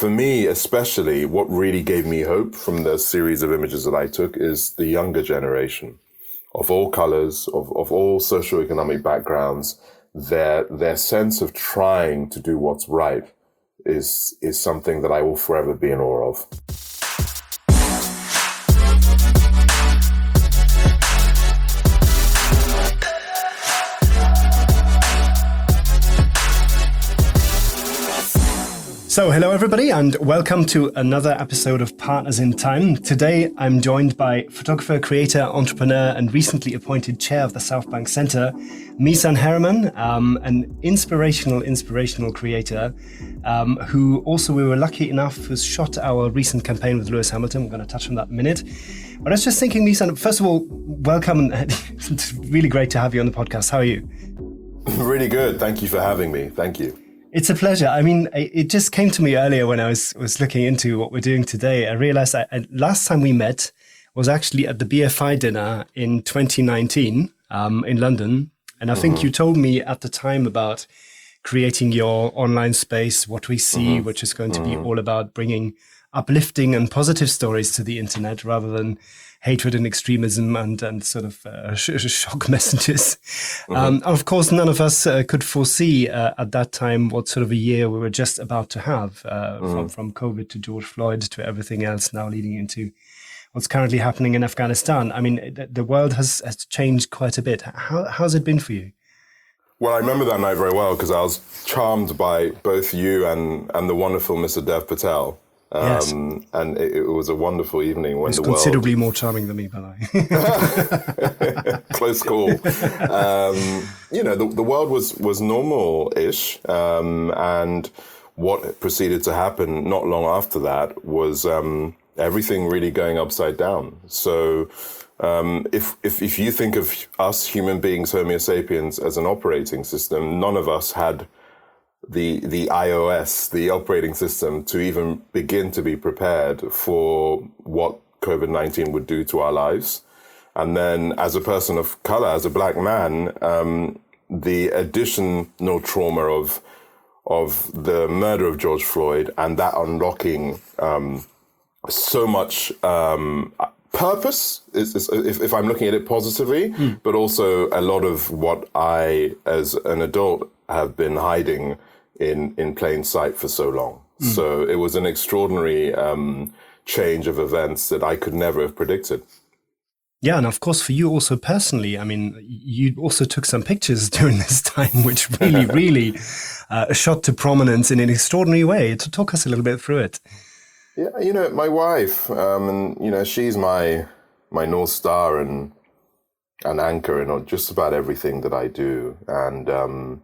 for me, especially, what really gave me hope from the series of images that I took is the younger generation of all colors, of all socioeconomic backgrounds. Their sense of trying to do what's right is something that I will forever be in awe of. So, hello everybody and welcome to another episode of Partners in Time. Today I'm joined by photographer, creator, entrepreneur and recently appointed chair of the South Bank Centre, Meesan Harriman, an inspirational creator who also we were lucky enough has shot our recent campaign with Lewis Hamilton. We're going to touch on that in a minute. But I was just thinking, Meesan, first of all, welcome. It's really great to have you on the podcast. How are you? Really good. Thank you for having me. Thank you. It's a pleasure. I mean, it just came to me earlier when I was looking into what we're doing today. I realized last time we met was actually at the BFI dinner in 2019 in London. And I think you told me at the time about creating your online space, What We See, which is going to be all about bringing uplifting and positive stories to the internet rather than hatred and extremism and sort of shock messages. Of course, none of us could foresee at that time what sort of a year we were just about to have, from COVID to George Floyd to everything else now leading into what's currently happening in Afghanistan. I mean, the world has changed quite a bit. How's it been for you? Well, I remember that night very well because I was charmed by both you and the wonderful Mr. Dev Patel. Yes. And it was a wonderful evening when He's considerably more charming than me, by the way. Close call. The world was normal-ish, and what proceeded to happen not long after that was everything really going upside down. So if you think of us human beings, Homo sapiens, as an operating system, none of us had the iOS, the operating system, to even begin to be prepared for what COVID-19 would do to our lives. And then as a person of color, as a black man, the additional trauma of the murder of George Floyd and that unlocking so much purpose, if I'm looking at it positively, but also a lot of what I, as an adult, have been hiding in plain sight for so long. So it was an extraordinary change of events that I could never have predicted. Yeah, and of course for you also personally, I mean, you also took some pictures during this time, which really shot to prominence in an extraordinary way. To talk us a little bit through it. Yeah, my wife, she's my North Star and anchor in just about everything that I do. And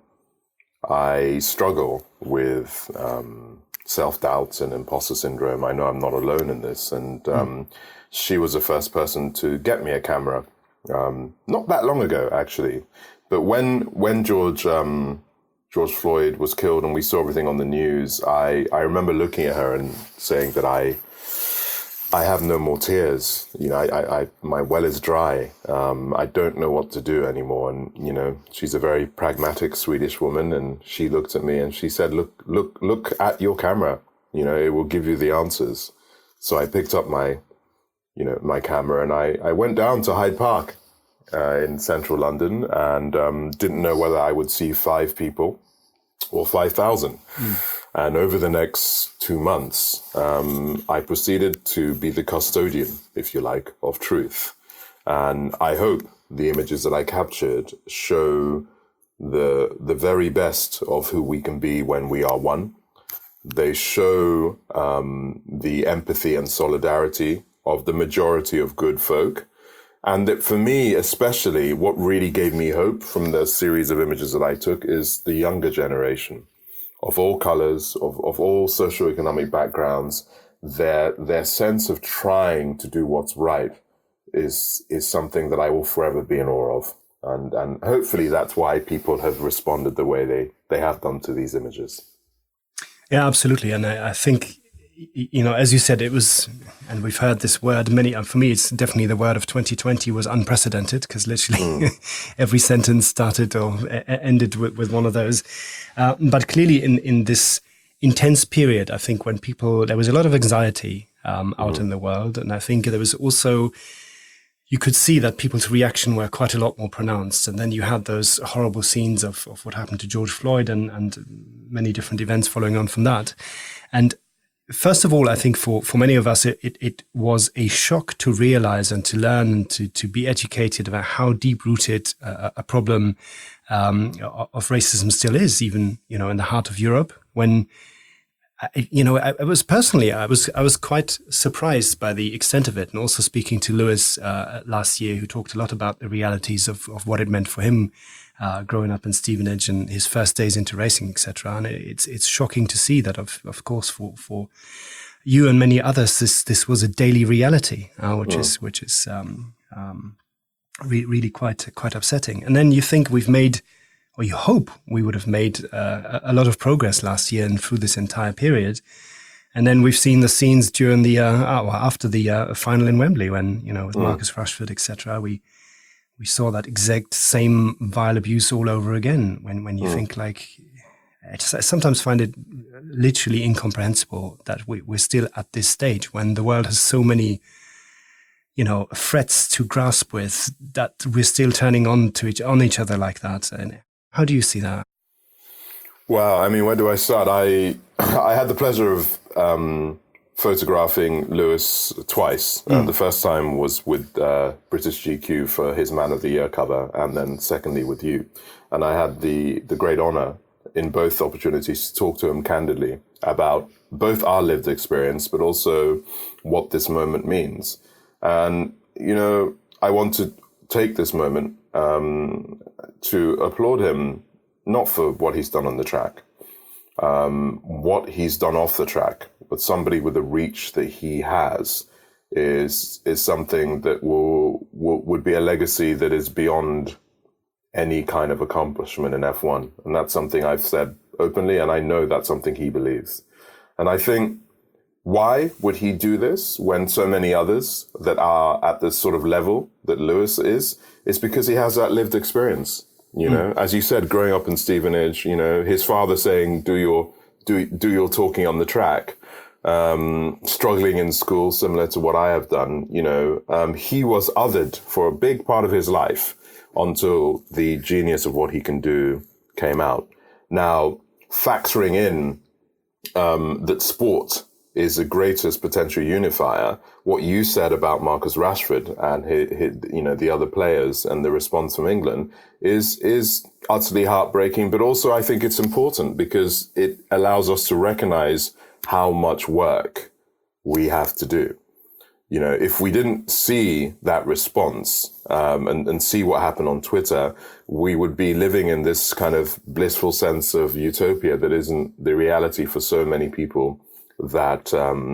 I struggle with self-doubt and imposter syndrome. I know I'm not alone in this. And she was the first person to get me a camera, not that long ago, actually. But when George Floyd was killed and we saw everything on the news, I remember looking at her and saying that I have no more tears. My well is dry. I don't know what to do anymore. And, she's a very pragmatic Swedish woman. And she looked at me and she said, look at your camera. It will give you the answers. So I picked up my camera and I went down to Hyde Park in central London and didn't know whether I would see 5 people or 5,000. And over the next 2 months, I proceeded to be the custodian, if you like, of truth. And I hope the images that I captured show the very best of who we can be when we are one. They show the empathy and solidarity of the majority of good folk. And that for me, especially, what really gave me hope from the series of images that I took is the younger generation of all colors, of all socioeconomic backgrounds. Their sense of trying to do what's right is something that I will forever be in awe of. And hopefully that's why people have responded the way they have done to these images. Yeah, absolutely. And I think, as you said, it was, and we've heard this word many, for me, it's definitely the word of 2020 was unprecedented, because literally every sentence started or ended with one of those. But clearly in this intense period, I think, when there was a lot of anxiety out in the world. And I think there was also, you could see that people's reaction were quite a lot more pronounced. And then you had those horrible scenes of what happened to George Floyd and many different events following on from that. And first of all, I think for many of us, it was a shock to realize and to learn and to be educated about how deep-rooted a problem of racism still is, even, in the heart of Europe. When, I was personally, I was quite surprised by the extent of it. And also speaking to Lewis last year, who talked a lot about the realities of what it meant for him growing up in Stevenage and his first days into racing, etc. And it's shocking to see that, of course, for you and many others, this was a daily reality, which is really quite upsetting. And then you think we've made, or you hope we would have made a lot of progress last year and through this entire period. And then we've seen the scenes during the after the final in Wembley, when with Marcus Rashford, etc. We saw that exact same vile abuse all over again. When you think, like, I sometimes find it literally incomprehensible that we're still at this stage when the world has so many threats to grasp with, that we're still turning on each other like that. And how do you see that? Well, I mean, where do I start? I had the pleasure of photographing Lewis twice. The first time was with British GQ for his Man of the Year cover, and then secondly with you. And I had the great honor in both opportunities to talk to him candidly about both our lived experience, but also what this moment means. And, I want to take this moment to applaud him, not for what he's done on the track, what he's done off the track, but somebody with the reach that he has is something that would be a legacy that is beyond any kind of accomplishment in F1. And that's something I've said openly, and I know that's something he believes. And I think, why would he do this when so many others that are at this sort of level that Lewis is? It's because he has that lived experience. As you said, growing up in Stevenage, his father saying, do your talking on the track, struggling in school, similar to what I have done, he was othered for a big part of his life until the genius of what he can do came out. Now, factoring in that sport is the greatest potential unifier, what you said about Marcus Rashford and his, the other players and the response from England is utterly heartbreaking. But also I think it's important because it allows us to recognize how much work we have to do. If we didn't see that response and see what happened on Twitter, we would be living in this kind of blissful sense of utopia that isn't the reality for so many people that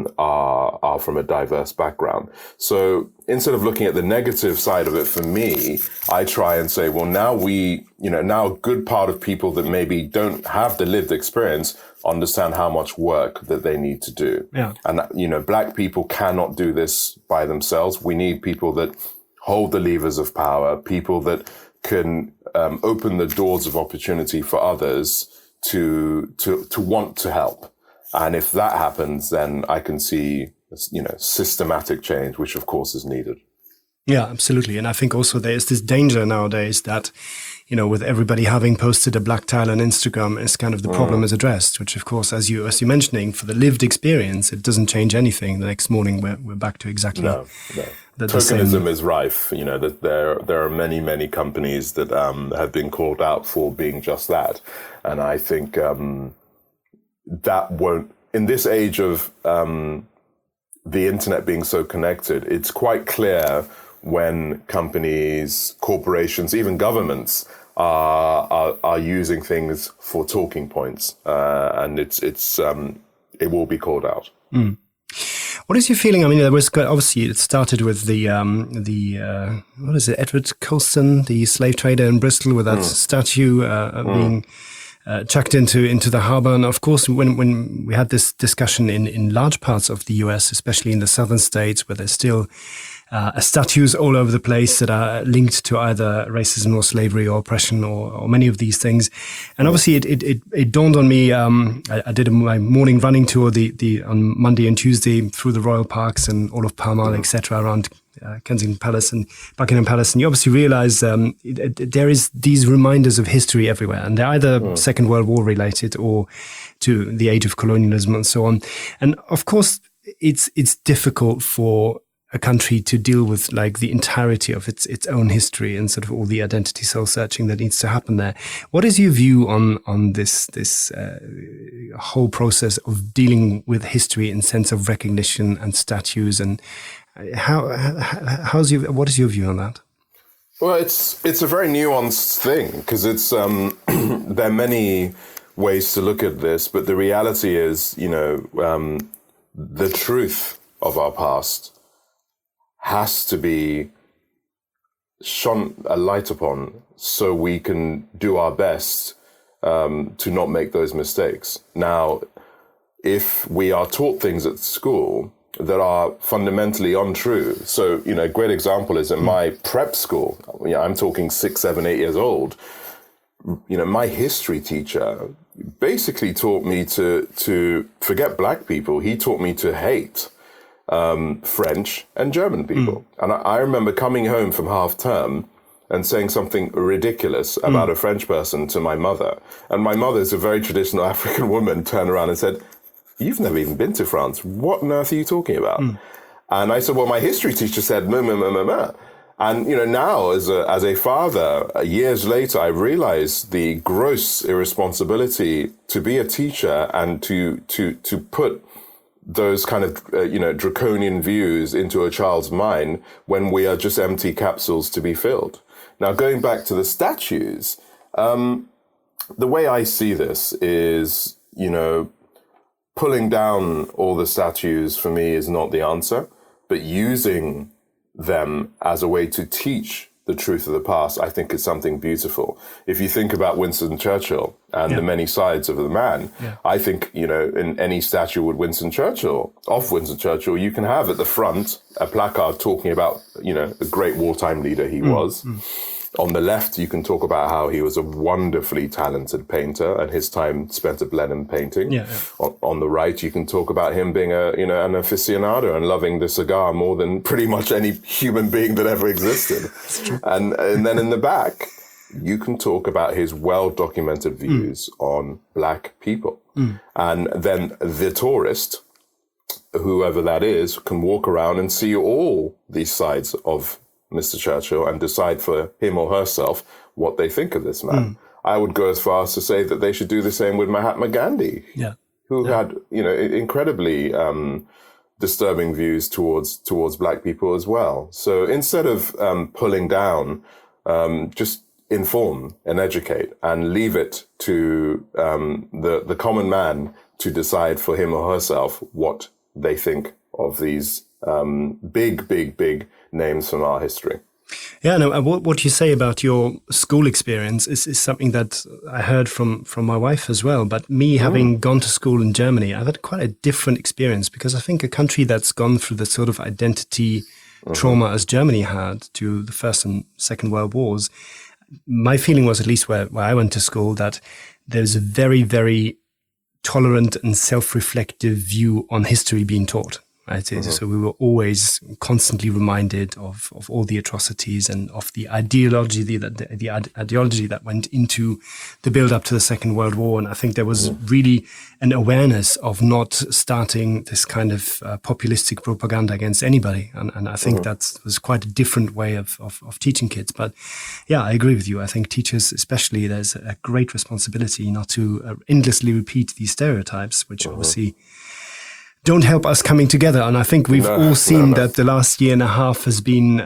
are from a diverse background. So instead of looking at the negative side of it, for me, I try and say, well, now now a good part of people that maybe don't have the lived experience understand how much work that they need to do. Yeah. And, Black people cannot do this by themselves. We need people that hold the levers of power, people that can open the doors of opportunity for others to want to help. And if that happens, then I can see, systematic change, which of course is needed. Yeah, absolutely. And I think also there's this danger nowadays that, with everybody having posted a black tile on Instagram, is kind of the problem is addressed, which of course, as you're mentioning, for the lived experience, it doesn't change anything. The next morning, we're back to exactly no. Tokenism is rife. That there are many companies that have been called out for being just that. And I think that won't, in this age of the internet being so connected, it's quite clear when companies, corporations, even governments are using things for talking points, and it will be called out. Mm. What is your feeling? I mean, there was obviously it started with the what is it, Edward Colston, the slave trader in Bristol, with that statue being chucked into the harbor. And of course, when we had this discussion in large parts of the US, especially in the southern states, where there's still statues all over the place that are linked to either racism or slavery or oppression or many of these things. And obviously it dawned on me, I did my morning running tour on Monday and Tuesday through the royal parks and all of Pall Mall, etc., around Kensington Palace and Buckingham Palace, and you obviously realize there is these reminders of history everywhere, and they're either Second World War related or to the age of colonialism and so on. And of course, it's difficult for a country to deal with like the entirety of its own history and sort of all the identity soul searching that needs to happen there. What is your view on this whole process of dealing with history in sense of recognition and statues, and what is your view on that? Well, it's a very nuanced thing because it's there are many ways to look at this, but the reality is, the truth of our past has to be shone a light upon so we can do our best to not make those mistakes. Now, if we are taught things at school that are fundamentally untrue. So, a great example is in my prep school, I'm talking 6, 7, 8 years old, my history teacher basically taught me to forget black people. He taught me to hate French and German people. And I remember coming home from half term and saying something ridiculous about a French person to my mother. And my mother's a very traditional African woman, turned around and said, "You've never even been to France. What on earth are you talking about?" And I said, "Well, my history teacher said, meh, meh, meh, meh, meh." And, now as a father, years later, I realized the gross irresponsibility to be a teacher and to put those kind of, draconian views into a child's mind when we are just empty capsules to be filled. Now, going back to the statues, the way I see this is, pulling down all the statues for me is not the answer, but using them as a way to teach the truth of the past, I think is something beautiful. If you think about Winston Churchill and the many sides of the man, I think, in any statue of Winston Churchill, you can have at the front a placard talking about, the great wartime leader he was. On the left, you can talk about how he was a wonderfully talented painter and his time spent at Blenheim painting. On the right, you can talk about him being an aficionado and loving the cigar more than pretty much any human being that ever existed. And then in the back, you can talk about his well-documented views on black people. And then the tourist, whoever that is, can walk around and see all these sides of Mr. Churchill and decide for him or herself what they think of this man. I would go as far as to say that they should do the same with Mahatma Gandhi, who had, incredibly disturbing views towards black people as well. So instead of pulling down, just inform and educate and leave it to the common man to decide for him or herself what they think of these big names from our history. Yeah, no, what you say about your school experience is something that I heard from my wife as well. But me having gone to school in Germany, I've had quite a different experience because I think a country that's gone through the sort of identity trauma as Germany had to the First and Second World Wars, my feeling was, at least where I went to school, that there's a very, very tolerant and self-reflective view on history being taught. Right. So we were always constantly reminded of all the atrocities and of the ideology that went into the build up to the Second World War. And I think there was really an awareness of not starting this kind of populistic propaganda against anybody. And I think that was quite a different way of teaching kids. But yeah, I agree with you. I think teachers, especially, there's a great responsibility not to endlessly repeat these stereotypes, which obviously don't help us coming together. And I think we've all seen that the last year and a half has been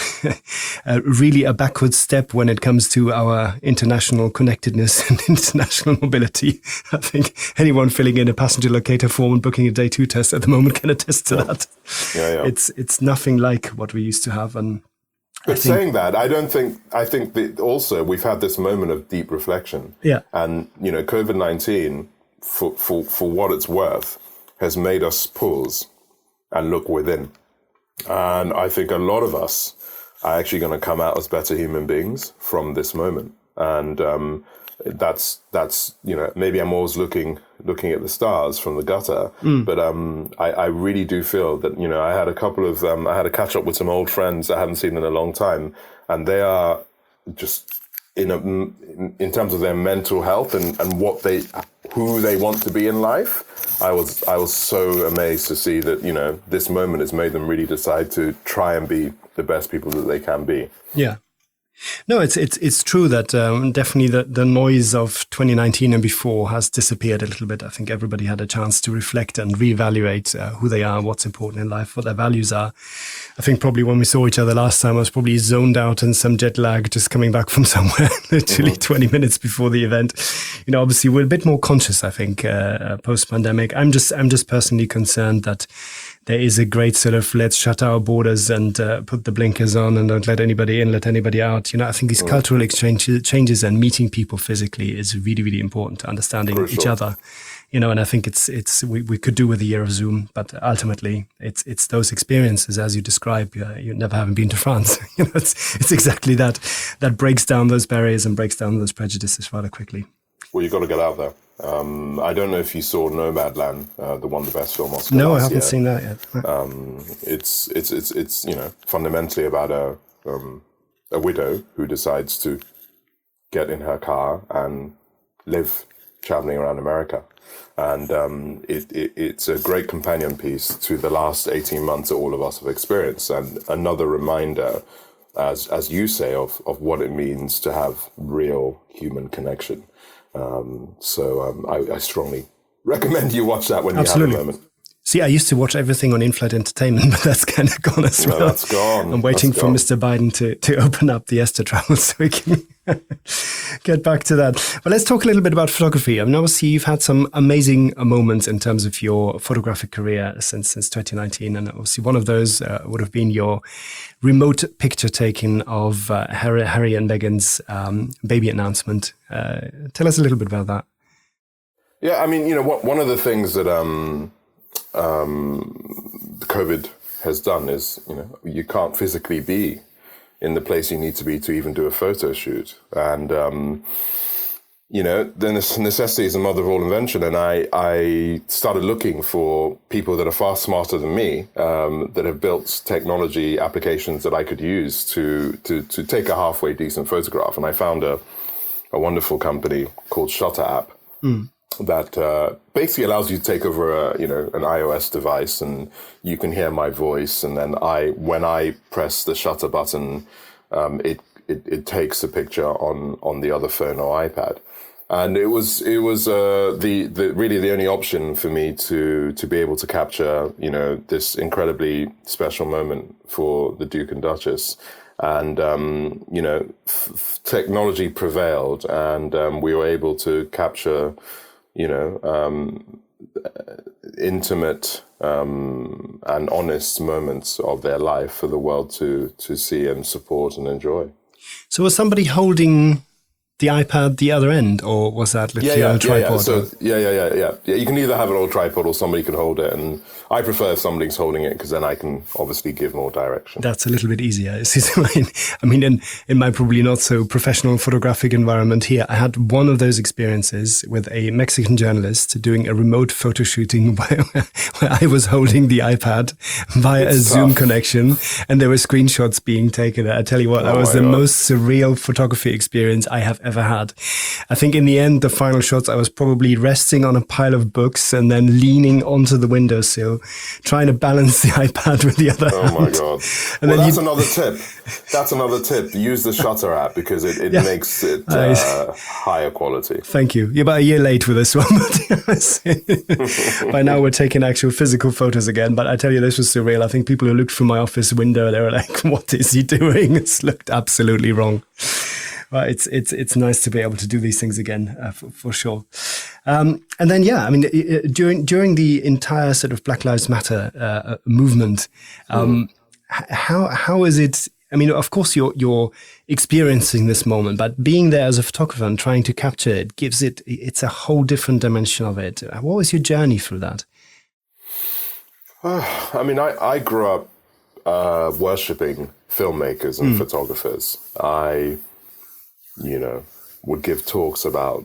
really a backward step when it comes to our international connectedness and international mobility. I think anyone filling in a passenger locator form and booking a day 2 test at the moment can attest to that. It's nothing like what we used to have. And but saying that, I think that also we've had this moment of deep reflection. And, COVID-19, for what it's worth, has made us pause and look within. And I think a lot of us are actually going to come out as better human beings from this moment. And that's maybe I'm always looking at the stars from the gutter, but I really do feel that I had I had a catch up with some old friends I haven't seen in a long time, and they are just in terms of their mental health and who they want to be in life. I was so amazed to see that this moment has made them really decide to try and be the best people that they can be. Yeah. No, it's true that definitely the noise of 2019 and before has disappeared a little bit. I think everybody had a chance to reflect and reevaluate who they are, what's important in life, what their values are. I think probably when we saw each other last time, I was probably zoned out in some jet lag, just coming back from somewhere, literally 20 minutes before the event. Obviously we're a bit more conscious, I think, post-pandemic. I'm just personally concerned that there is a great sort of let's shut our borders and put the blinkers on and don't let anybody in, let anybody out. I think these cultural changes and meeting people physically is really, really important to understanding each other. And I think we could do with a year of Zoom, but ultimately it's those experiences as you describe. You never having been to France. It's exactly that breaks down those barriers and breaks down those prejudices rather quickly. Well, you've got to get out there. I don't know if you saw Nomadland, the won the best film Oscar. No, I haven't seen that yet. It's fundamentally about a widow who decides to get in her car and live traveling around America, and it's a great companion piece to the last 18 months that all of us have experienced, and another reminder, as you say, of what it means to have real human connection. I strongly recommend you watch that when you have a moment. See, I used to watch everything on In-Flight Entertainment, but that's kind of gone as well. No, that's gone. I'm waiting for Mr. Biden to open up the ESTA travel so we can get back to that. But let's talk a little bit about photography. I mean, obviously, you've had some amazing moments in terms of your photographic career since 2019. And obviously, one of those would have been your remote picture taking of Harry and Meghan's baby announcement. Tell us a little bit about that. Yeah, I mean, one of the things that COVID has done is, you can't physically be in the place you need to be to even do a photo shoot. And, the necessity is the mother of all invention. And I started looking for people that are far smarter than me, that have built technology applications that I could use to take a halfway decent photograph. And I found a wonderful company called Shutter App. That basically allows you to take over an iOS device, and you can hear my voice, and then when I press the shutter button, it takes the picture on the other phone or iPad, and it was the really the only option for me to be able to capture this incredibly special moment for the Duke and Duchess. And, technology prevailed, and we were able to capture intimate and honest moments of their life for the world to see and support and enjoy. So was somebody holding the iPad the other end, or was that literally on a tripod? Yeah. So, yeah. You can either have it on a tripod or somebody can hold it, and I prefer if somebody's holding it because then I can obviously give more direction. That's a little bit easier. I mean, in my probably not so professional photographic environment here, I had one of those experiences with a Mexican journalist doing a remote photo shooting where I was holding the iPad via a Zoom connection, and there were screenshots being taken. I tell you what, that was the most surreal photography experience I have ever had. I think in the end, the final shots, I was probably resting on a pile of books and then leaning onto the windowsill, trying to balance the iPad with the other hand. Oh my God. And well, that's another tip. That's another tip. Use the Shutter app because it makes it higher quality. Thank you. You're about a year late with this one. But by now we're taking actual physical photos again. But I tell you, this was surreal. I think people who looked through my office window, they were like, what is he doing? It's looked absolutely wrong. But it's nice to be able to do these things again, for sure. And then, during the entire sort of Black Lives Matter movement, how is it? I mean, of course, you're experiencing this moment, but being there as a photographer and trying to capture it it's a whole different dimension of it. What was your journey through that? I mean, I grew up worshipping filmmakers and photographers. I, would give talks about,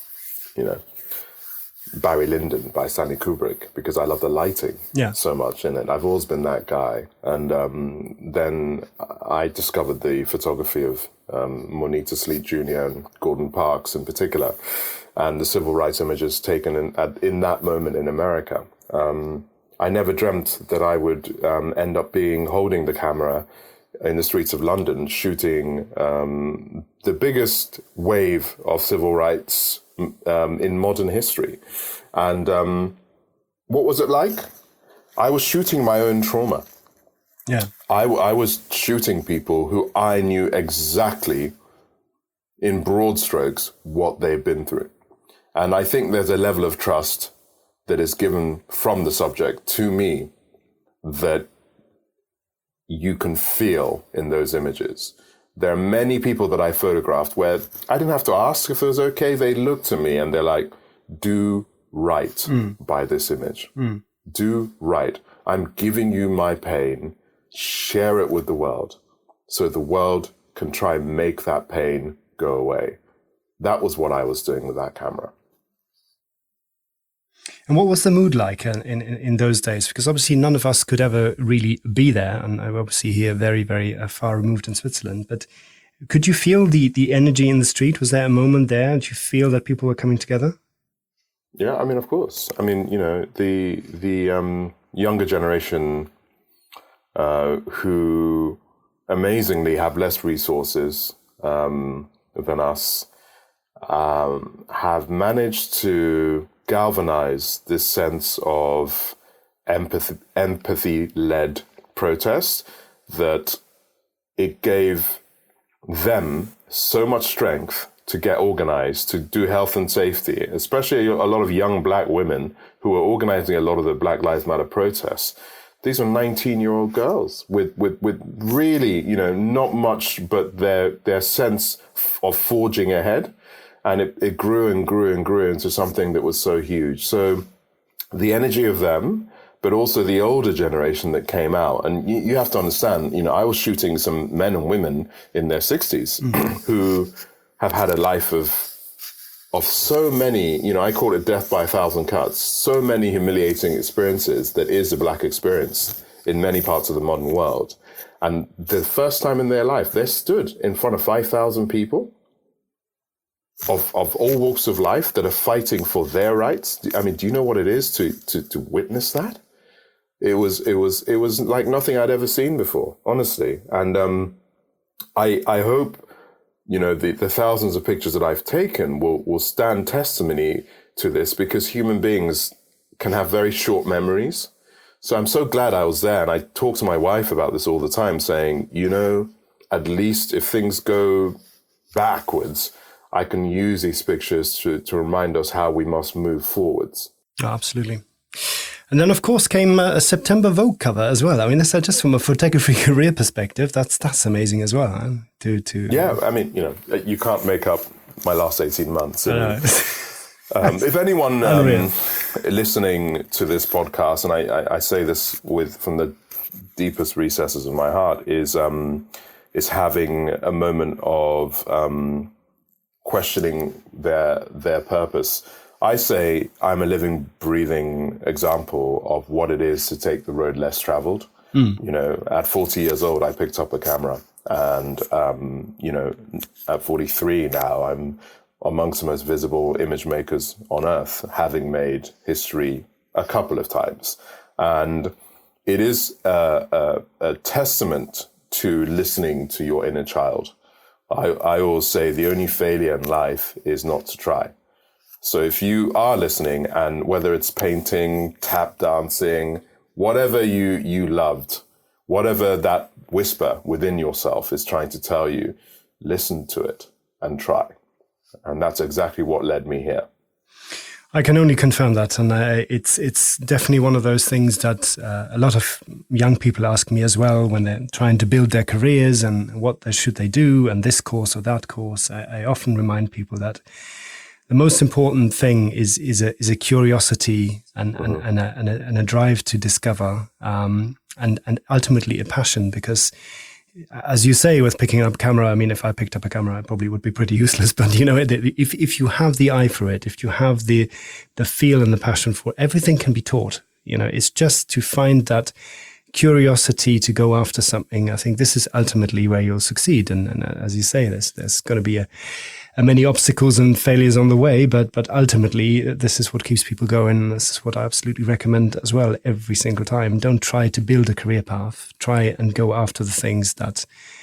Barry Lyndon by Stanley Kubrick because I love the lighting so much in it. I've always been that guy. And then I discovered the photography of Moneta Sleet Jr. and Gordon Parks in particular, and the civil rights images taken in that moment in America. I never dreamt that I would end up holding the camera in the streets of London, shooting the biggest wave of civil rights in modern history. And what was it like? I was shooting my own trauma. Yeah. I was shooting people who I knew exactly in broad strokes what they've been through. And I think there's a level of trust that is given from the subject to me that you can feel in those images. There are many people that I photographed where I didn't have to ask if it was okay. They looked at me and they're like, do right by this image. Do right. I'm giving you my pain. Share it with the world so the world can try and make that pain go away. That was what I was doing with that camera. And what was the mood like in those days? Because obviously none of us could ever really be there. And I'm obviously here very, very far removed in Switzerland. But could you feel the energy in the street? Was there a moment there? Did you feel that people were coming together? Yeah, I mean, of course. I mean, the younger generation who amazingly have less resources than us have managed to galvanize this sense of empathy-led protest that it gave them so much strength to get organized, to do health and safety, especially a lot of young black women who were organizing a lot of the Black Lives Matter protests. These are 19-year-old girls with really, not much but their sense of forging ahead. And it grew and grew and grew into something that was so huge. So the energy of them, but also the older generation that came out. And you have to understand, I was shooting some men and women in their 60s who have had a life of so many, I call it death by 1,000 cuts, so many humiliating experiences that is a black experience in many parts of the modern world. And the first time in their life, they stood in front of 5,000 people of all walks of life that are fighting for their rights. I mean, do you know what it is to witness that? It was like nothing I'd ever seen before, honestly. And I hope, the thousands of pictures that I've taken will stand testimony to this, because human beings can have very short memories. So I'm so glad I was there. And I talk to my wife about this all the time, saying, at least if things go backwards, I can use these pictures to remind us how we must move forwards. Oh, absolutely. And then, of course, came a September Vogue cover as well. I mean, that's just from a photography career perspective, that's amazing as well. Huh? Yeah, I mean, you can't make up my last 18 months. If anyone listening to this podcast, and I say this from the deepest recesses of my heart, is having a moment of questioning their purpose. I say I'm a living, breathing example of what it is to take the road less traveled. At 40 years old, I picked up a camera, and at 43 now, I'm amongst the most visible image makers on earth, having made history a couple of times. And it is a testament to listening to your inner child. I always say the only failure in life is not to try. So if you are listening, and whether it's painting, tap dancing, whatever you loved, whatever that whisper within yourself is trying to tell you, listen to it and try. And that's exactly what led me here. I can only confirm that. And it's definitely one of those things that a lot of young people ask me as well when they're trying to build their careers and what should they do, and this course or that course. I often remind people that the most important thing is a curiosity and a drive to discover. and ultimately a passion, because as you say, with picking up a camera, I mean, if I picked up a camera, I probably would be pretty useless. But, if you have the eye for it, if you have the feel and the passion for it, everything can be taught. It's just to find that curiosity to go after something. I think this is ultimately where you'll succeed. And as you say, there's going to be many obstacles and failures on the way, but ultimately this is what keeps people going. This is what I absolutely recommend as well every single time. Don't try to build a career path. Try and go after the things that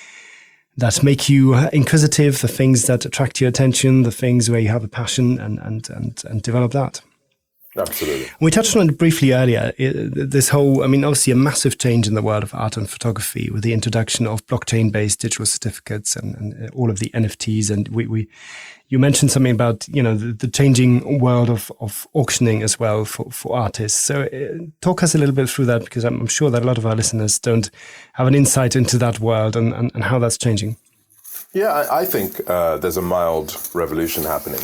make you inquisitive, the things that attract your attention, the things where you have a passion, and develop that. Absolutely. We touched on it briefly earlier. This whole, obviously a massive change in the world of art and photography with the introduction of blockchain-based digital certificates and all of the NFTs. And you mentioned something about, the changing world of auctioning as well for artists. So talk us a little bit through that, because I'm sure that a lot of our listeners don't have an insight into that world and how that's changing. Yeah, I think there's a mild revolution happening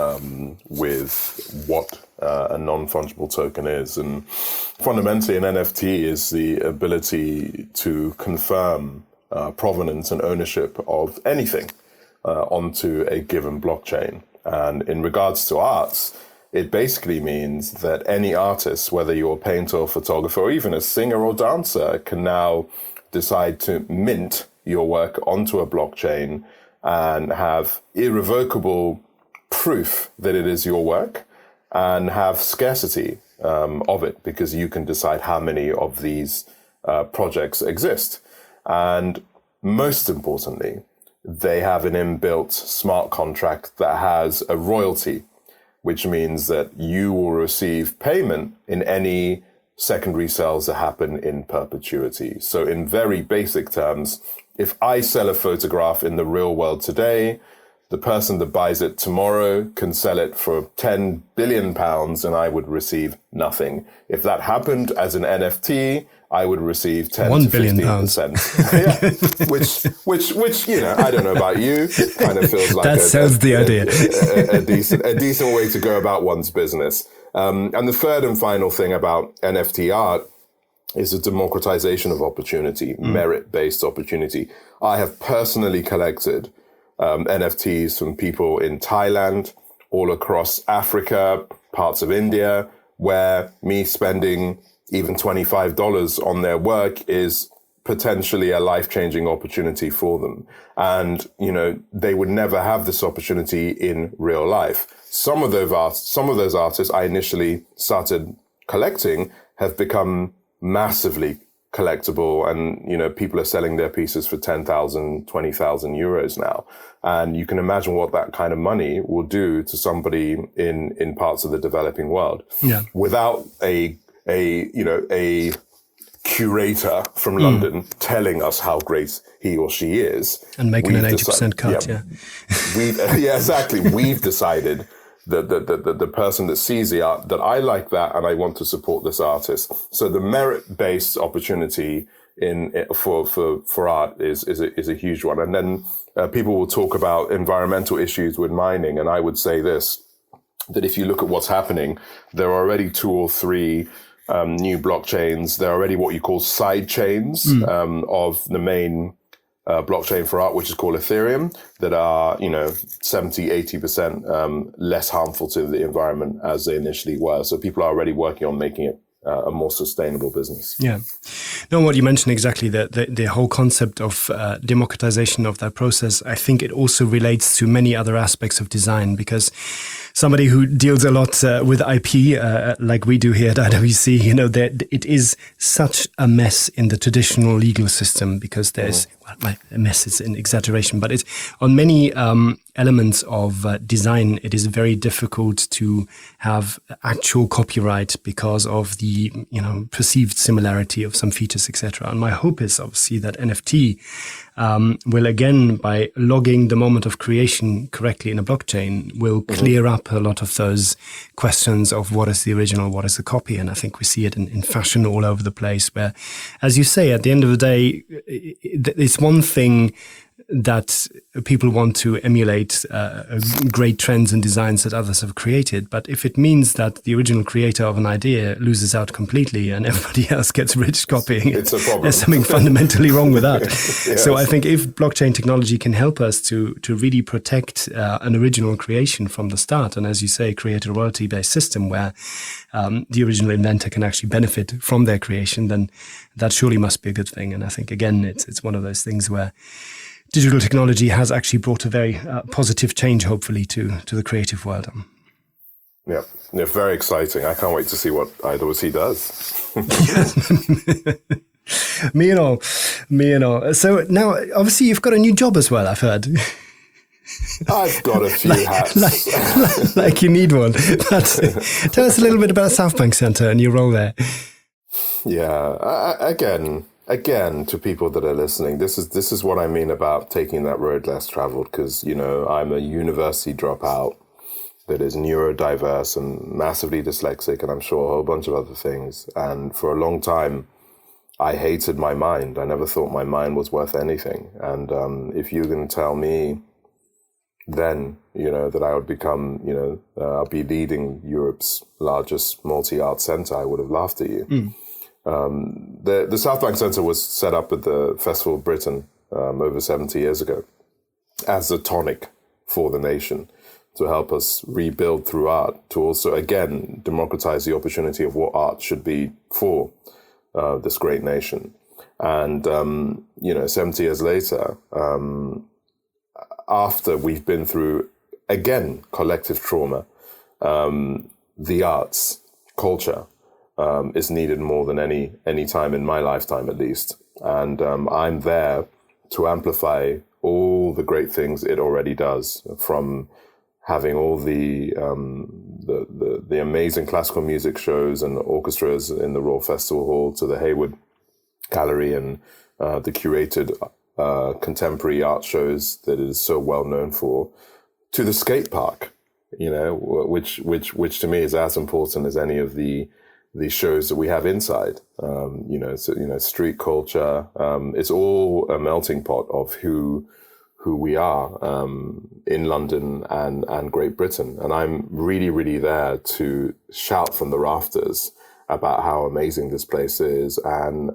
with what a non-fungible token is. And fundamentally, an NFT is the ability to confirm provenance and ownership of anything onto a given blockchain. And in regards to arts, it basically means that any artist, whether you're a painter or photographer or even a singer or dancer, can now decide to mint your work onto a blockchain and have irrevocable proof that it is your work, and have scarcity of it, because you can decide how many of these projects exist. And most importantly, they have an inbuilt smart contract that has a royalty, which means that you will receive payment in any secondary sales that happen in perpetuity. So in very basic terms, if I sell a photograph in the real world today, the person that buys it tomorrow can sell it for £10 billion and I would receive nothing. If that happened as an NFT, I would receive 10 £1 to billion. 15%. Yeah. which, I don't know about you, kind of feels like a decent way to go about one's business. And the third and final thing about NFT art is the democratization of opportunity, merit-based opportunity. I have personally collected NFTs from people in Thailand, all across Africa, parts of India, where me spending even $25 on their work is potentially a life-changing opportunity for them. And, they would never have this opportunity in real life. Some of those artists I initially started collecting have become massively collectible, and people are selling their pieces for 10,000, 20,000 euros now, and you can imagine what that kind of money will do to somebody in parts of the developing world. Yeah. Without a curator from London telling us how great he or she is and making an 80% cut. Exactly. We've decided the person that sees the art, that I like that and I want to support this artist. So the merit-based opportunity for art is a huge one. And then people will talk about environmental issues with mining, and I would say this, that if you look at what's happening, there are already 2 or 3 new blockchains. There are already what you call side chains of the main blockchain for art, which is called Ethereum, that are, 70, 80% less harmful to the environment as they initially were. So people are already working on making it a more sustainable business. Yeah. No, what you mentioned exactly, the whole concept of democratization of that process, I think it also relates to many other aspects of design, because somebody who deals a lot with IP, like we do here at IWC, that it is such a mess in the traditional legal system, because there's, a mess is an exaggeration, but it's on many elements of design, it is very difficult to have actual copyright because of the, perceived similarity of some features, etc. And my hope is obviously that NFT will, again, by logging the moment of creation correctly in a blockchain, will clear up a lot of those questions of what is the original, what is the copy. And I think we see it in fashion all over the place, where, as you say, at the end of the day, it's one thing that people want to emulate great trends and designs that others have created. But if it means that the original creator of an idea loses out completely and everybody else gets rich copying it, it's a problem. There's something fundamentally wrong with that. Yes. So I think if blockchain technology can help us to really protect an original creation from the start, and as you say, create a royalty-based system where the original inventor can actually benefit from their creation, then that surely must be a good thing. And I think, again, it's one of those things where digital technology has actually brought a very positive change, hopefully, to the creative world. Yeah, very exciting. I can't wait to see what I2C does. Me and all. So now, obviously, you've got a new job as well, I've heard. I've got a few hats. Like you need one. Tell us a little bit about South Bank Centre and your role there. Yeah, Again, to people that are listening, this is what I mean about taking that road less traveled, because, I'm a university dropout that is neurodiverse and massively dyslexic, and I'm sure a whole bunch of other things. And for a long time, I hated my mind. I never thought my mind was worth anything. And if you can tell me then, that I would become, I'll be leading Europe's largest multi-art centre, I would have laughed at you. Mm. The South Bank Centre was set up at the Festival of Britain over 70 years ago as a tonic for the nation to help us rebuild through art, to also, again, democratize the opportunity of what art should be for this great nation. And, 70 years later, after we've been through, again, collective trauma, the arts, culture, is needed more than any time in my lifetime, at least. And I'm there to amplify all the great things it already does, from having all the amazing classical music shows and orchestras in the Royal Festival Hall, to the Hayward Gallery and the curated contemporary art shows that it is so well known for, to the skate park, which to me is as important as any of the shows that we have inside. Street culture, it's all a melting pot of who we are in London and Great Britain. And I'm really, really there to shout from the rafters about how amazing this place is and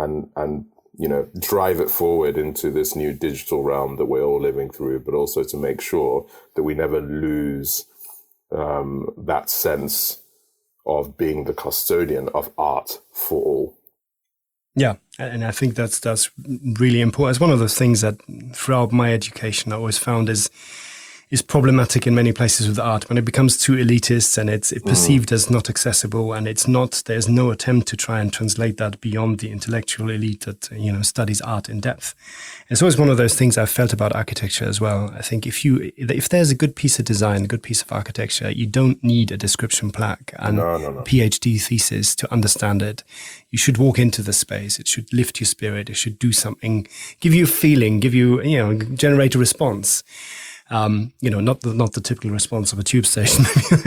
drive it forward into this new digital realm that we're all living through, but also to make sure that we never lose that sense of being the custodian of art for all. Yeah, and I think that's really important. It's one of those things that throughout my education I always found is problematic in many places with art, when it becomes too elitist and it's perceived as not accessible, and there's no attempt to try and translate that beyond the intellectual elite that studies art in depth. It's always one of those things I've felt about architecture as well. I think if there's a good piece of design, a good piece of architecture, you don't need a description plaque and PhD thesis to understand it. You should walk into the space. It should lift your spirit. It should do something, give you a feeling, generate a response. Not the typical response of a tube station,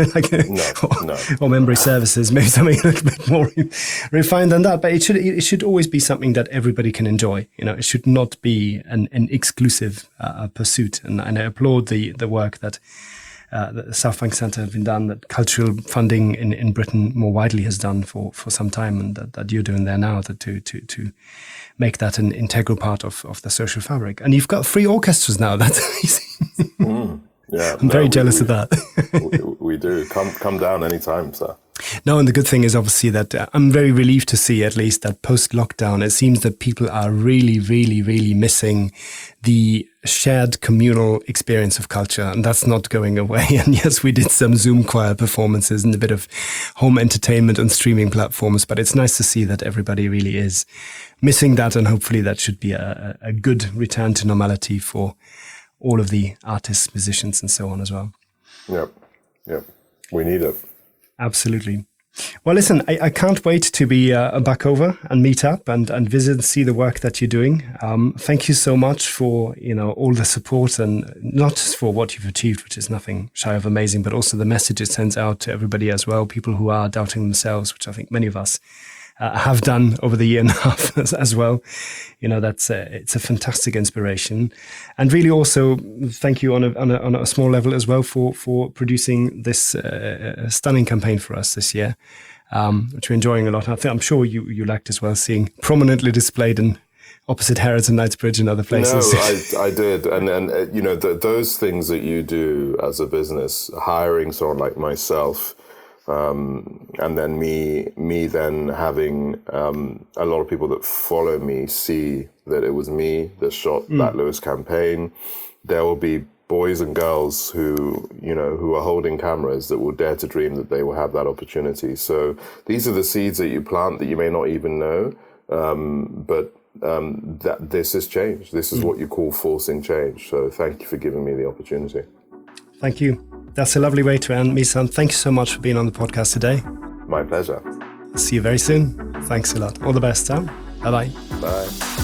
or memory services, maybe something a little bit more refined than that. But it should always be something that everybody can enjoy. It should not be an exclusive pursuit. And I applaud the work that the South Bank Centre has been done, that cultural funding in Britain more widely has done for some time, and that you're doing there now, to make that an integral part of the social fabric. And you've got 3 orchestras now. That's amazing. Yeah, I'm very jealous of that. we do. Come down anytime, sir. No, and the good thing is obviously that I'm very relieved to see, at least, that post-lockdown, it seems that people are really, really, really missing the shared communal experience of culture, and that's not going away. And yes, we did some Zoom choir performances and a bit of home entertainment on streaming platforms, but it's nice to see that everybody really is missing that, and hopefully that should be a good return to normality for all of the artists, musicians, and so on as well. Yep. We need it. Absolutely. Well, listen, I can't wait to be back over and meet up and visit and see the work that you're doing. Thank you so much for all the support, and not just for what you've achieved, which is nothing shy of amazing, but also the message it sends out to everybody as well, people who are doubting themselves, which I think many of us have done over the year and a half as well. That's it's a fantastic inspiration, and really also thank you on a small level as well for producing this stunning campaign for us this year, which we're enjoying a lot. I'm sure you liked as well seeing prominently displayed in opposite Harrods and Knightsbridge and other places. No, I did, and those things that you do as a business, hiring someone like myself. And then me then having a lot of people that follow me see that it was me that shot that Lewis campaign. There will be boys and girls who are holding cameras that will dare to dream that they will have that opportunity. So these are the seeds that you plant that you may not even know, but that this is change. This is what you call forcing change. So thank you for giving me the opportunity. Thank you. That's a lovely way to end. Misan, thank you so much for being on the podcast today. My pleasure. See you very soon. Thanks a lot. All the best, Sam. Bye-bye. Bye.